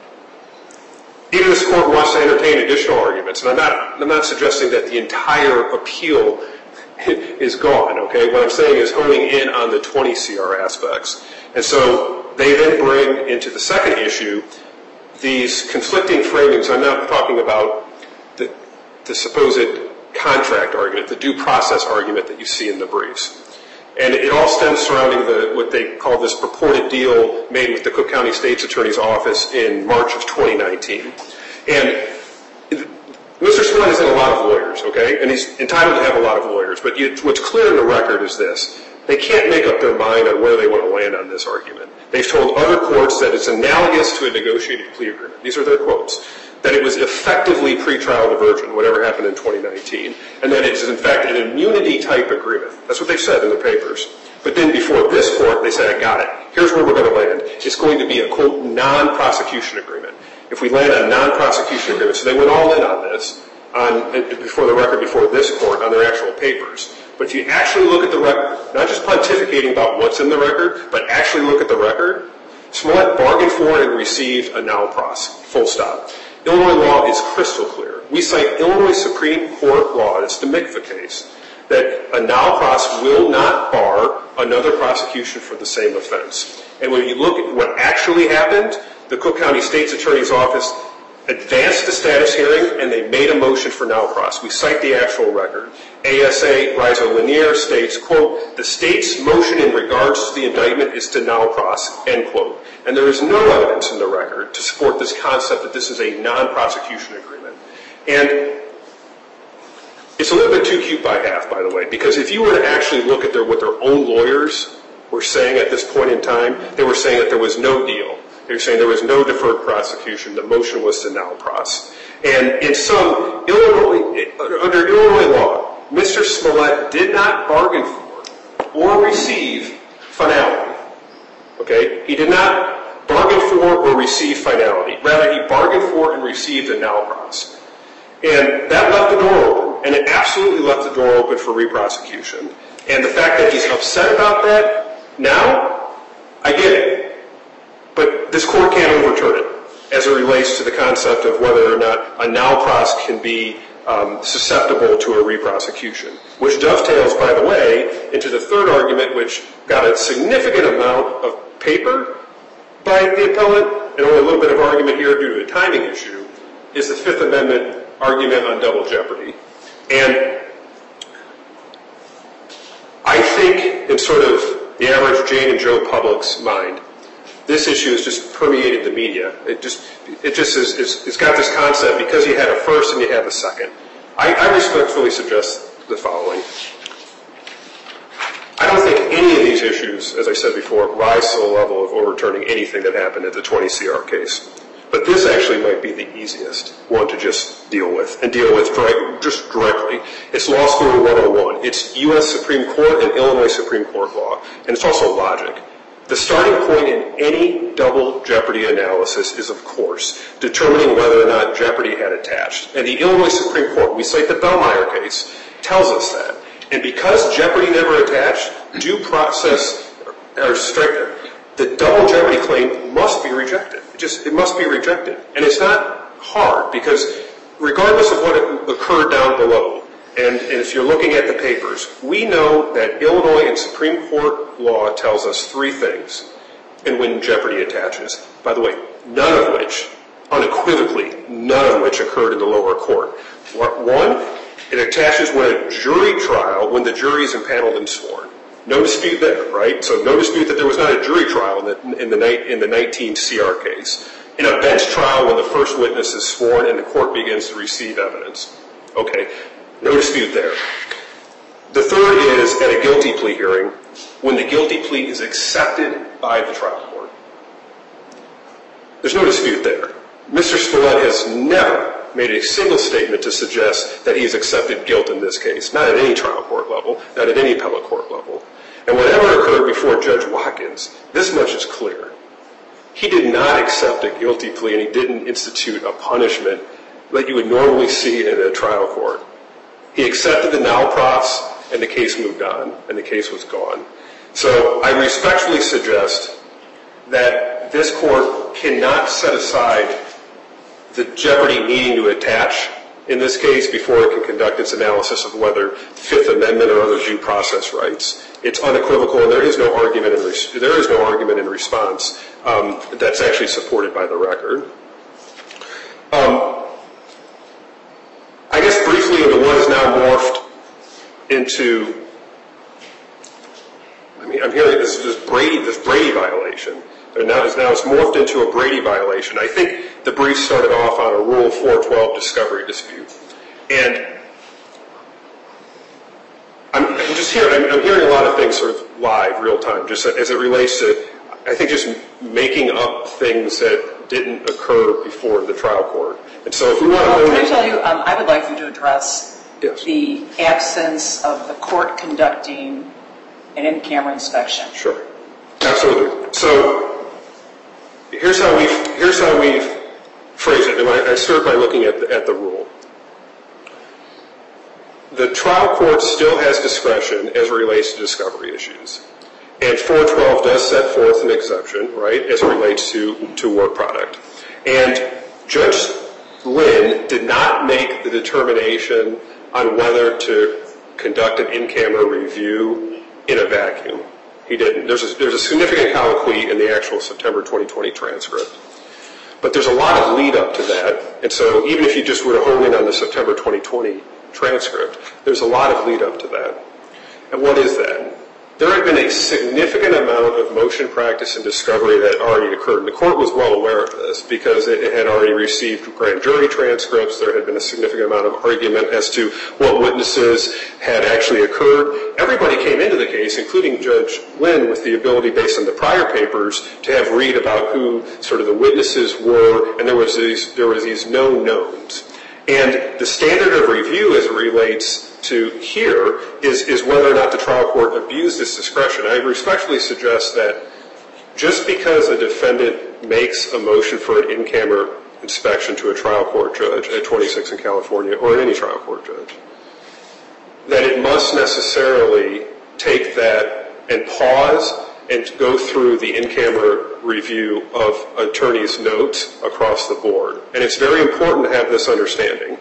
wants to entertain additional arguments, and I'm not suggesting that the entire appeal is gone, okay? What I'm saying is honing in on the 20 CR aspects. And so they then bring into the second issue these conflicting framings. I'm not talking about the supposed contract argument, the due process argument that you see in the briefs. And it all stems surrounding what they call this purported deal made with the Cook County State's Attorney's Office in March of 2019. And Mr. Smollett has had a lot of lawyers, okay? And he's entitled to have a lot of lawyers. But what's clear in the record is this. They can't make up their mind on where they want to land on this argument. They've told other courts that it's analogous to a negotiated plea agreement. These are their quotes. That it was effectively pretrial diversion, whatever happened in 2019. And that it's, in fact, an immunity-type agreement. That's what they've said in the papers. But then before this court, they said, I got it. Here's where we're going to land. It's going to be a, quote, non-prosecution agreement. If we land on a non-prosecution agreement, so they went all in on this, before this court, on their actual papers. But if you actually look at the record, not just pontificating about what's in the record, but actually look at the record, Smollett bargained for and received a now-pros, full stop. Illinois law is crystal clear. We cite Illinois Supreme Court law, it's the MICFA case, that a now-pros will not bar another prosecution for the same offense. And when you look at what actually happened, the Cook County State's Attorney's Office advanced the status hearing, and they made a motion for now-pros. We cite the actual record. ASA Rizo Lanier states, quote, the state's motion in regards to the indictment is to now-pros, end quote. And there is no evidence in the record to support this concept that this is a non-prosecution agreement. And it's a little bit too cute by half, by the way, because if you were to actually look at what their own lawyers were saying at this point in time, they were saying that there was no deal. They were saying there was no deferred prosecution. The motion was to now-pros. And in some, under Illinois law, Mr. Smollett did not bargain for or receive finality. Okay? He did not bargain for or receive finality. Rather, he bargained for and received a now-pros. And that left the door open. And it absolutely left the door open for re-prosecution. And the fact that he's upset about that now, I get it. But this court can't overturn it as it relates to the concept of whether or not a now-pros can be susceptible to a re-prosecution, which dovetails, by the way, into the third argument, which got a significant amount of paper by the appellant, and only a little bit of argument here due to a timing issue, is the Fifth Amendment argument on double jeopardy. And I think in sort of the average Jane and Joe public's mind, this issue has just permeated the media. It's got this concept because you had a first and you have a second. I respectfully suggest the following. I don't think any of these issues, as I said before, rise to the level of overturning anything that happened at the 20 CR case. But this actually might be the easiest one to just deal with, and deal with just directly. It's Law School 101. It's U.S. Supreme Court and Illinois Supreme Court law. And it's also logic. The starting point in any double jeopardy analysis is, of course, determining whether or not jeopardy had attached. And the Illinois Supreme Court, we cite the Bellmeyer case, tells us that. And because jeopardy never attached, due process or stricter, the double jeopardy claim must be rejected. It must be rejected. And it's not hard because regardless of what occurred down below, and if you're looking at the papers, we know that Illinois and Supreme Court law tells us three things and when jeopardy attaches. By the way, none of which, unequivocally, none of which occurred in the lower court. One, it attaches when a jury trial, when the jury is impaneled and sworn. No dispute there, right? So no dispute that there was not a jury trial in the 19 CR case. In a bench trial when the first witness is sworn and the court begins to receive evidence. Okay, no dispute there. The third is at a guilty plea hearing when the guilty plea is accepted by the trial court. There's no dispute there. Mr. Spillett has never made a single statement to suggest that he's accepted guilt in this case, not at any trial court level, not at any appellate court level. And whatever occurred before Judge Watkins, this much is clear. He did not accept a guilty plea and he didn't institute a punishment like you would normally see in a trial court. He accepted the nalpros and the case moved on and the case was gone. So I respectfully suggest that this court cannot set aside the jeopardy needing to attach in this case before it can conduct its analysis of whether Fifth Amendment or other due process rights. It's unequivocal and there is no argument in response that's actually supported by the record. I guess briefly into what is now morphed into, I'm hearing this Brady violation. And now it's morphed into a Brady violation. I think the brief started off on a Rule 412 discovery dispute. And I'm hearing a lot of things sort of live, real time, just as it relates to, I think, just making up things that didn't occur before the trial court. And so if we want to... Can I tell you, I would like you to address the absence of the court conducting an in-camera inspection. Sure. Absolutely. So here's how we've phrased it. And I start by looking at the rule. The trial court still has discretion as it relates to discovery issues. And 412 does set forth an exception, right, as it relates to work product. And Judge Lynn did not make the determination on whether to conduct an in-camera review in a vacuum. He didn't. There's a significant colloquy in the actual September 2020 transcript. But there's a lot of lead up to that. And so even if you just were to hone in on the September 2020 transcript, there's a lot of lead up to that. And what is that? There had been a significant amount of motion practice and discovery that already occurred. And the court was well aware of this because it had already received grand jury transcripts. There had been a significant amount of argument as to what witnesses had actually occurred. Everybody came into the case, including Judge Lynn, with the ability, based on the prior papers, to have read about who sort of the witnesses were, and there was these known knowns. And the standard of review as it relates to here is whether or not the trial court abused its discretion. I respectfully suggest that just because a defendant makes a motion for an in-camera inspection to a trial court judge at 26 in California, or any trial court judge, that it must necessarily take that and pause and go through the in-camera review of attorney's notes across the board. And it's very important to have this understanding.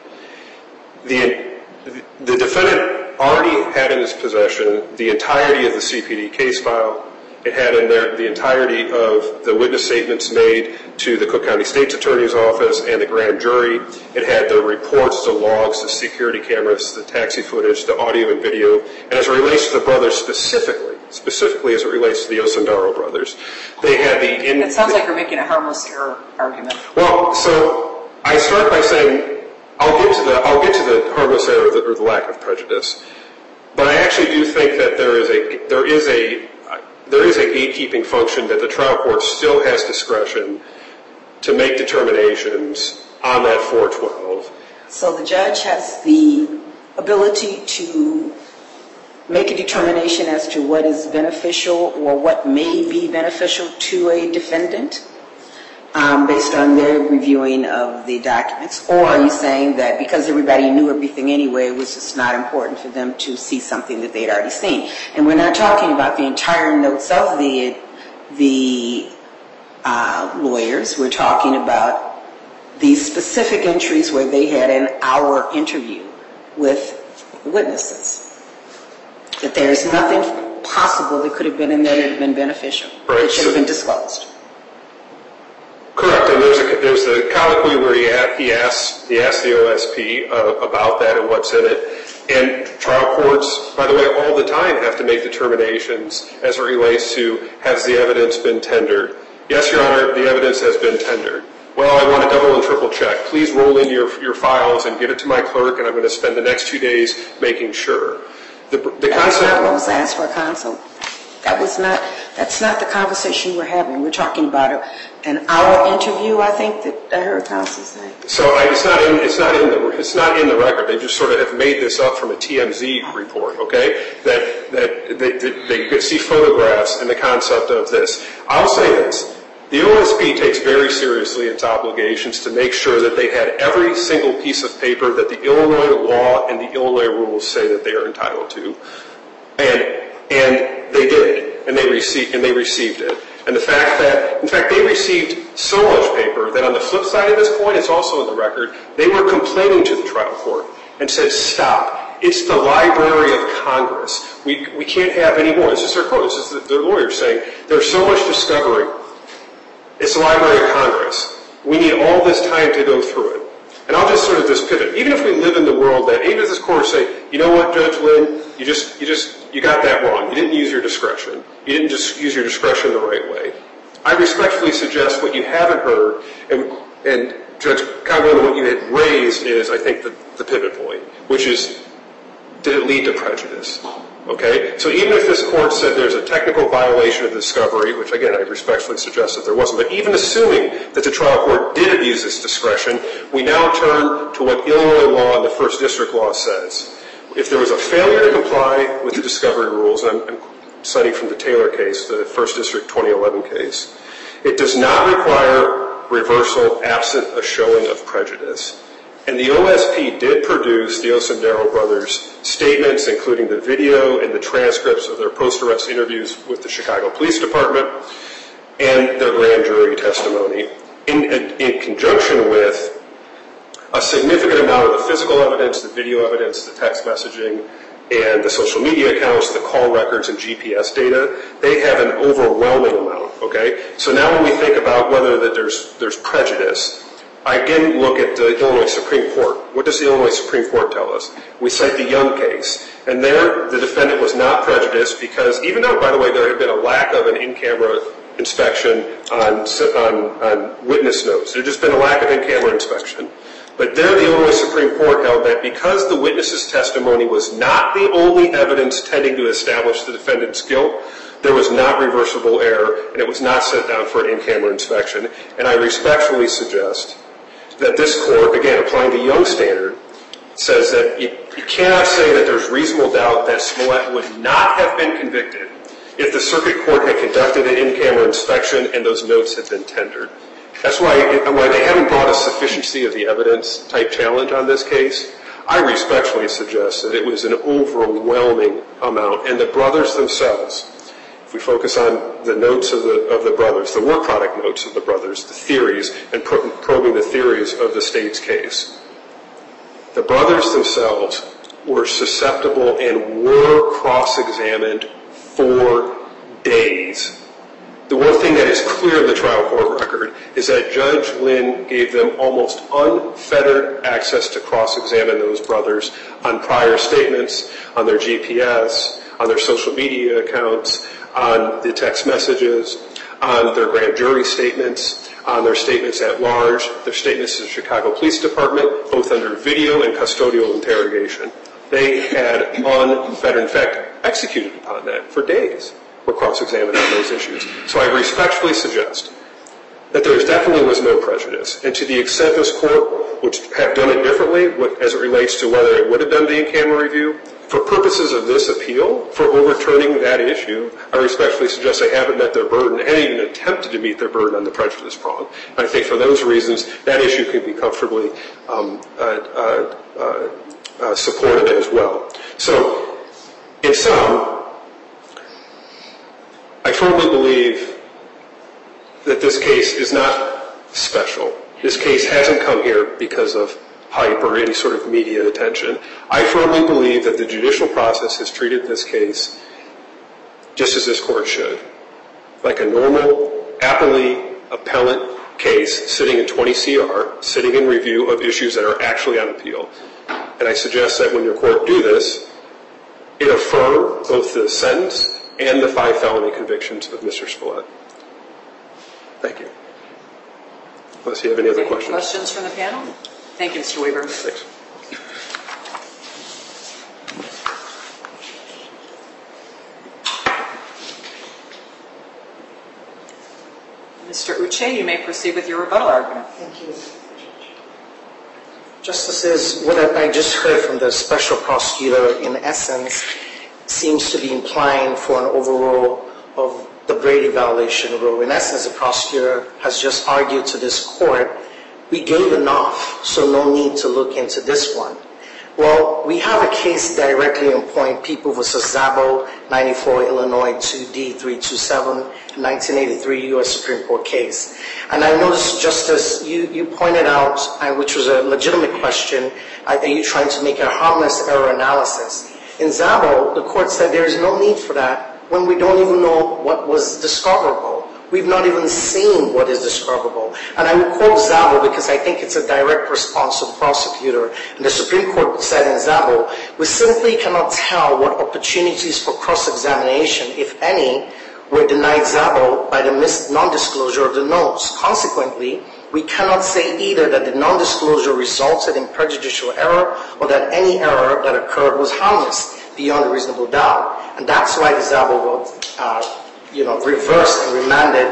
The defendant already had in his possession the entirety of the CPD case file. It had in there the entirety of the witness statements made to the Cook County State's Attorney's Office and the grand jury. It had the reports, the logs, the security cameras, the taxi footage, the audio and video. And as it relates to the brothers specifically as it relates to the Osundaro brothers, they had the... It sounds like you're making a harmless error argument. Well, so I start by saying I'll get to the harmless error or the lack of prejudice, but I actually do think that there is a gatekeeping function that the trial court still has discretion to make determinations on that 412. So the judge has the ability to make a determination as to what is beneficial or what may be beneficial to a defendant based on their reviewing of the documents? Or are you saying that because everybody knew everything anyway, it was just not important for them to see something that they'd already seen? And we're not talking about the entire notes of the lawyers. We're talking about these specific entries where they had an hour interview with witnesses. That there's nothing possible that could have been in there that would have been beneficial. Right. It should have been disclosed. Correct, and there's a colloquy where he asked the OSP about that and what's in it. And trial courts, by the way, all the time have to make determinations as it relates to, has the evidence been tendered? Yes, Your Honor, the evidence has been tendered. Well, I want a double and triple check. Please roll in your files and give it to my clerk, and I'm going to spend the next 2 days making sure. That's not what was asked for, counsel. That's not the conversation we're having. We're talking about an hour interview, I think, that I heard counsel say. So it's not in the record. They just sort of have made this up from a TMZ report, okay? That they could see photographs and the concept of this. I'll say this. The OSP takes very seriously its obligations to make sure that they had every single piece of paper that the Illinois law and the Illinois rules say that they are entitled to. And they did, and they received it. And the fact that, in fact, they received so much paper that on the flip side of this point, it's also in the record, they were complaining to the trial court and said, stop. It's the Library of Congress. We can't have any more. This is their quote. This is their lawyer saying, there's so much discovery. It's the Library of Congress. We need all this time to go through it. And I'll just sort of just pivot. Even if we live in the world that, even if this court say, you know what, Judge Lynn, you got that wrong. You didn't use your discretion. You didn't just use your discretion the right way. I respectfully suggest what you haven't heard, and Judge Conway, what you had raised is, I think, the pivot point, which is, did it lead to prejudice? Okay? So even if this court said there's a technical violation of discovery, which, again, I respectfully suggest that there wasn't, but even assuming that the trial court did abuse its discretion, we now turn to what Illinois law and the First District law says. If there was a failure to comply with the discovery rules, and I'm citing from the Taylor case, the First District 2011 case, it does not require reversal absent a showing of prejudice. And the OSP did produce the Osundaro brothers' statements, including the video and the transcripts of their post-arrest interviews with the Chicago Police Department and their grand jury testimony, in conjunction with a significant amount of the physical evidence, the video evidence, the text messaging, and the social media accounts, the call records, and GPS data. They have an overwhelming amount, okay? So now when we think about whether that there's prejudice, I again look at the Illinois Supreme Court. What does the Illinois Supreme Court tell us? We cite the Young case. And there, the defendant was not prejudiced because, even though, by the way, there had been a lack of an in-camera inspection on witness notes, there had just been a lack of in-camera inspection. But there, the Illinois Supreme Court held that because the witness's testimony was not the only evidence tending to establish the defendant's guilt, there was not reversible error, and it was not set down for an in-camera inspection. And I respectfully suggest that this court, again, applying the Young standard, says that you cannot say that there's reasonable doubt that Smollett would not have been convicted if the circuit court had conducted an in-camera inspection and those notes had been tendered. That's why they haven't brought a sufficiency of the evidence type challenge on this case. I respectfully suggest that it was an overwhelming amount. And the brothers themselves, if we focus on the notes of the brothers, the work product notes of the brothers, the theories, and probing the theories of the state's case, the brothers themselves were susceptible and were cross-examined for days. The one thing that is clear in the trial court record is that Judge Lynn gave them almost unfettered access to cross-examine those brothers on prior statements, on their GPS, on their social media accounts, on the text messages, on their grand jury statements, on their statements at large, their statements to the Chicago Police Department, both under video and custodial interrogation. They had unfettered, in fact, executed upon that for days, were cross-examined on those issues. So I respectfully suggest that there definitely was no prejudice. And to the extent this court would have done it differently, as it relates to whether it would have done the in-camera review, for purposes of this appeal, for overturning that issue, I respectfully suggest they haven't met their burden and even attempted to meet their burden on the prejudice prong. And I think for those reasons, that issue can be comfortably supported as well. So, in sum, I firmly believe that this case is not special. This case hasn't come here because of hype or any sort of media attention. I firmly believe that the judicial process has treated this case just as this court should, like a normal appellate case sitting in 20 CR, sitting in review of issues that are actually on appeal. And I suggest that when your court do this, it affirm both the sentence and the 5 felony convictions of Mr. Smollett. Thank you. Unless you have any other questions. Questions from the panel? Thank you, Mr. Weaver. Thanks. Mr. Uche, you may proceed with your rebuttal argument. Thank you. Justices, what I just heard from the special prosecutor, in essence, seems to be implying for an overrule of the Brady violation rule. In essence, the prosecutor has just argued to this court, we gave enough, so no need to look into this one. Well, we have a case directly on point, People v. Szabo, 94 Illinois 2D 327, 1983 U.S. Supreme Court case. And I noticed, Justice, you pointed out, which was a legitimate question, are you trying to make a harmless error analysis? In Szabo, the court said there is no need for that when we don't even know what was discoverable. We've not even seen what is discoverable. And I will quote Szabo because I think it's a direct response to the prosecutor. And the Supreme Court said in Szabo, we simply cannot tell what opportunities for cross-examination, if any, were denied Szabo by the non-disclosure of the notes. Consequently, we cannot say either that the non-disclosure resulted in prejudicial error or that any error that occurred was harmless beyond a reasonable doubt. And that's why the Szabo vote reversed and remanded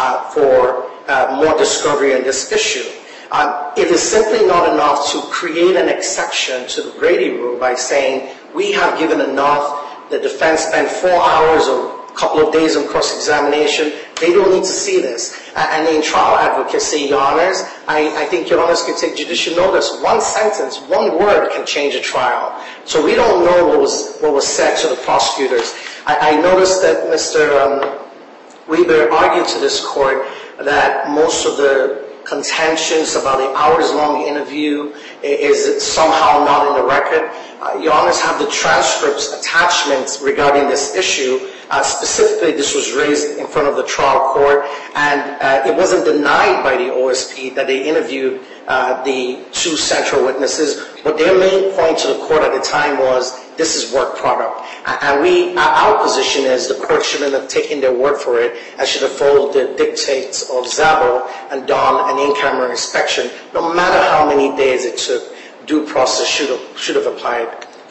for more discovery on this issue. It is simply not enough to create an exception to the Brady rule by saying we have given enough, the defense spent 4 hours or a couple of days on cross-examination, they don't need to see this. And in trial advocacy, Your Honors, I think Your Honors can take judicial notice. One sentence, one word can change a trial. So we don't know what was said to the prosecutors. I noticed that Mr. Weber argued to this court that most of the contentions about the hours-long interview is somehow not in the record. Your Honors have the transcripts, attachments regarding this issue. Specifically, this was raised in front of the trial court, and it wasn't denied by the OSP that they interviewed the 2 central witnesses, but their main point to the court at the time was, this is work product. And our position is the court shouldn't have taken their word for it and should have followed the dictates of Szabo and done an in-camera inspection. No matter how many days it took, due process should have applied.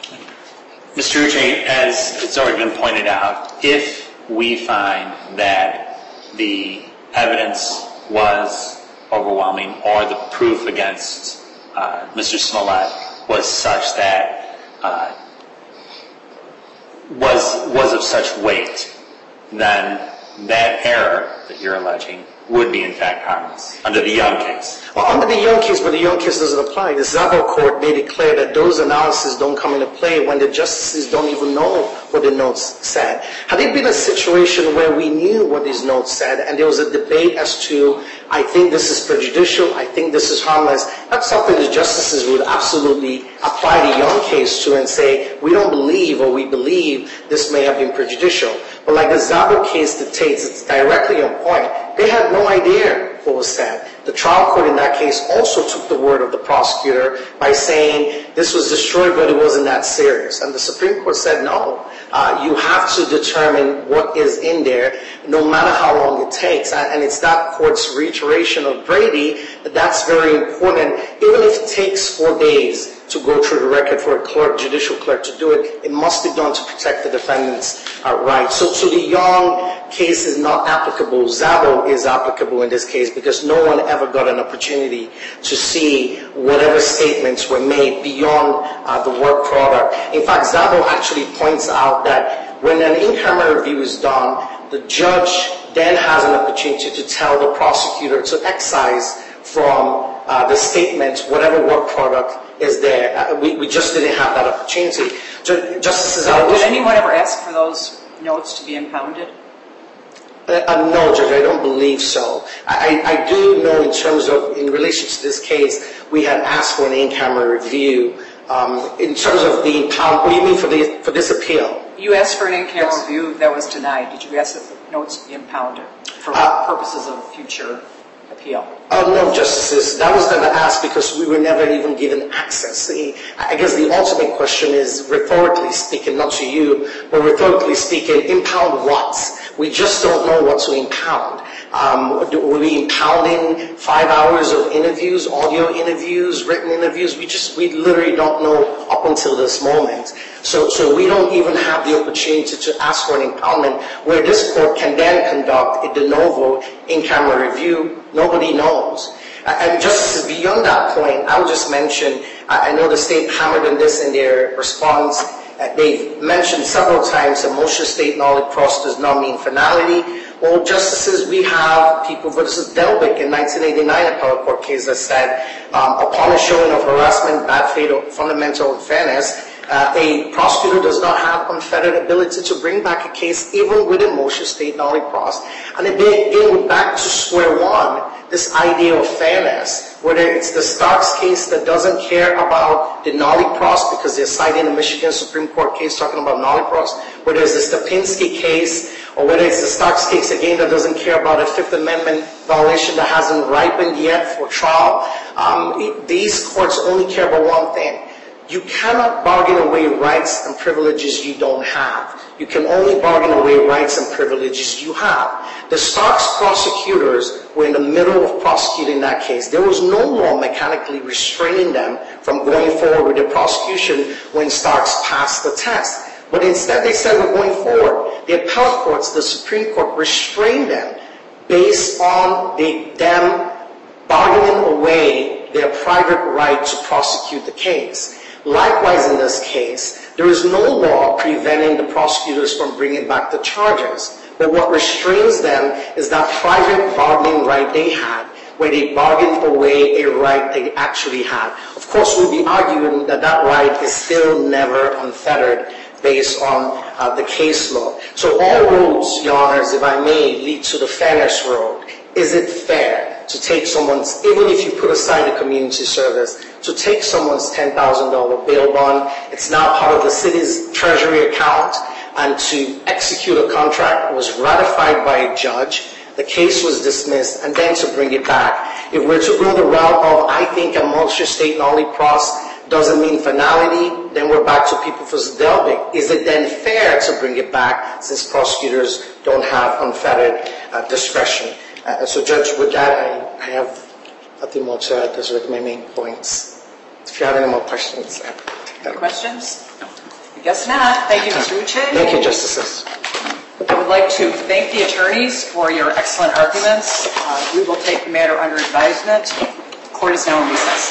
Mr. Uche, as it's already been pointed out, if we find that the evidence was overwhelming or the proof against Mr. Smollett was such that was of such weight, then that error that you're alleging would be in fact harmless under the Young case. Well, under the Young case, but the Young case doesn't apply. The Szabo court made it clear that those analyses don't come into play when the justices don't even know what the notes said. Had it been a situation where we knew what these notes said and there was a debate as to, I think this is prejudicial, I think this is harmless, that's something the justices would absolutely apply the Young case to and say, we don't believe or we believe this may have been prejudicial. But like the Szabo case dictates, it's directly on point. They had no idea what was said. The trial court in that case also took the word of the prosecutor by saying this was destroyed, but it wasn't that serious. And the Supreme Court said, no, you have to determine what is in there, no matter how long it takes. And it's that court's reiteration of Brady that's very important. Even if it takes 4 days to go through the record for a judicial clerk to do it, it must be done to protect the defendant's rights. So the Young case is not applicable. Szabo is applicable in this case because no one ever got an opportunity to see whatever statements were made beyond the work product. In fact, Szabo actually points out that when an in-camera review is done, the judge then has an opportunity to tell the prosecutor to excise from the statement whatever work product is there. We just didn't have that opportunity. Justices, did anyone ever ask for those notes to be impounded? No, Judge, I don't believe so. I do know in relation to this case, we had asked for an in-camera review. In terms of the impound, what do you mean for this appeal? You asked for an in-camera review that was denied. Did you ask that the notes be impounded for purposes of future appeal? No, Justices. That was never asked because we were never even given access. I guess the ultimate question is, rhetorically speaking, not to you, but rhetorically speaking, impound what? We just don't know what to impound. Were we impounding 5 hours of interviews, audio interviews, written interviews? We literally don't know up until this moment. So we don't even have the opportunity to ask for an impoundment where this court can then conduct a de novo in-camera review. Nobody knows. And Justices, beyond that point, I would just mention, I know the state hammered on this in their response. They've mentioned several times that motion state null pros does not mean finality. Well, Justices, we have people, but this is Delbick in 1989 appellate court case that said, upon a showing of harassment, bad faith, or fundamental unfairness, a prosecutor does not have unfettered ability to bring back a case even with a motion state null pros. And it we're back to square one, this idea of fairness, whether it's the Starks case that doesn't care about the null pros because they're citing a Michigan Supreme Court case talking about null pros, whether it's the Stapinski case, or whether it's the Starks case again that doesn't care about a Fifth Amendment violation that hasn't ripened yet for trial. These courts only care about one thing. You cannot bargain away rights and privileges you don't have. You can only bargain away rights and privileges you have. The Starks prosecutors were in the middle of prosecuting that case. There was no law mechanically restraining them from going forward with the prosecution when Starks passed the test. But instead they said we're going forward. The appellate courts, the Supreme Court, restrained them based on them bargaining away their private right to prosecute the case. Likewise, in this case, there is no law preventing the prosecutors from bringing back the charges. But what restrains them is that private bargaining right they had, where they bargained away a right they actually had. Of course, we'll be arguing that that right is still never unfettered based on the case law. So all roads, Your Honors, if I may, lead to the fairness road. Is it fair to take someone's, even if you put aside the community service, to take someone's $10,000 bail bond, it's now part of the city's treasury account, and to execute a contract that was ratified by a judge, the case was dismissed, and then to bring it back. If we're to go the route of, I think a multi-state nollie pros doesn't mean finality, then we're back to People v. Delbick. Is it then fair to bring it back since prosecutors don't have unfettered discretion? So, Judge, with that, I have nothing more to add. Those are my main points. If you have any more questions, Any questions? No. I guess not. Thank you, Mr. Uche. Thank you, Justices. I would like to thank the attorneys for your excellent arguments. We will take the matter under advisement. The court is now in recess.